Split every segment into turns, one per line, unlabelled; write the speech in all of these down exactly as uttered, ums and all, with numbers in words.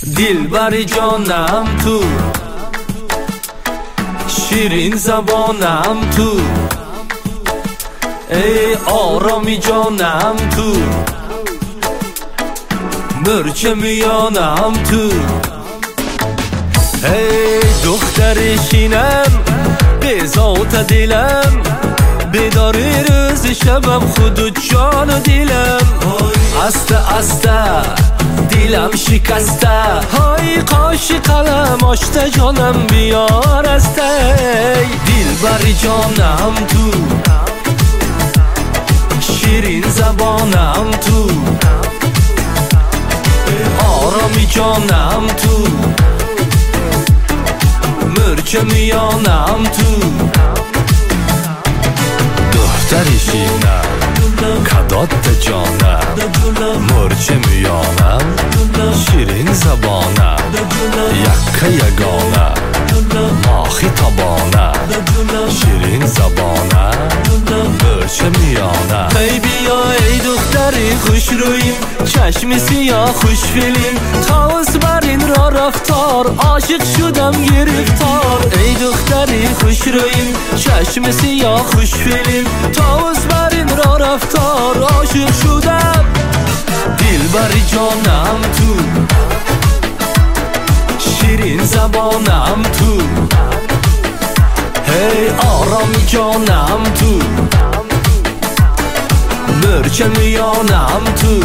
دلبر جانم تو، شیرین زبانم تو، ای آرامی جانم تو، مرچ میانم تو، ای دختر شینم به ذات دلم، بیداری روز شبم خود و جان و دلم، استه استه دلم شکسته، های قاش قلم آشته جانم بیار استه، دلبر جانم تو، شیرین زبانم تو، آرامی جانم تو، مرچ میانم تو، دختر شینم کدات جانم، مرچ میانم، شیرین زبانم، یک یگانه ماخی تبانه، شیرین زبانم، مرچ میانم. ای بیا ای دختری خوش رویم، چشم سیاه خوش فیلیم، تاوز بر این را رفتار، عاشق شدم گرفتار. ای دختری خوش رویم، چشم سیاه خوش فیلیم، تاوز بر این را رفتار، عاشق شدم. دلبر جانم تو، شیرین زبانم تو، هی آرامی جانم تو، مرچ میانم تو.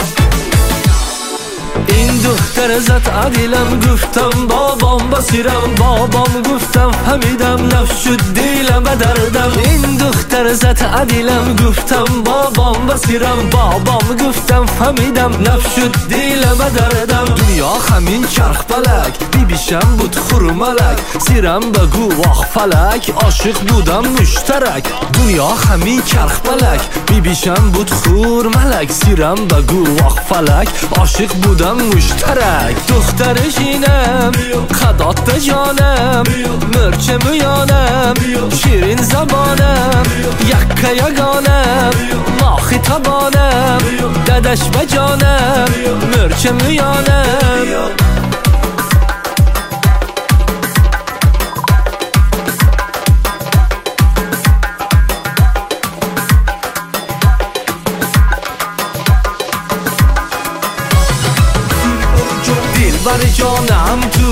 این دختر زد عدیلم، گفتم بابام بسیرم، بابام گفتم فهمیدم، نفس شد دیلم به دردم. این دختر زد عدیلم، گفتم بابام بسیرم، بابام گفتم فهمیدم، نفس شد دیلم به دردم. دنیا همین چرخ پلک، بی بیشم بود خورملک، سیرم بگو واخ فلک، عاشق بودم مشترک. دنیا همین چرخ پلک، بی بیشم بود خورملک، سیرم بگو واخ فلک، عاشق بودم مشترک. دختر شینم خدات جانم، مرچ میانم، شیرین زبانم، یک یگانم ماخی تبانم، ددش بجانم، مرچ میانم. دلبر جانم تو،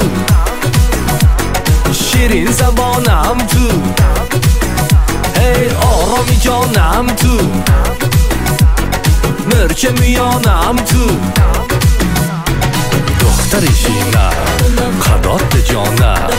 شیرین زبانم تو، ای آرامی جانم تو، مرچ میانم تو. دختر شینم خدات جانم،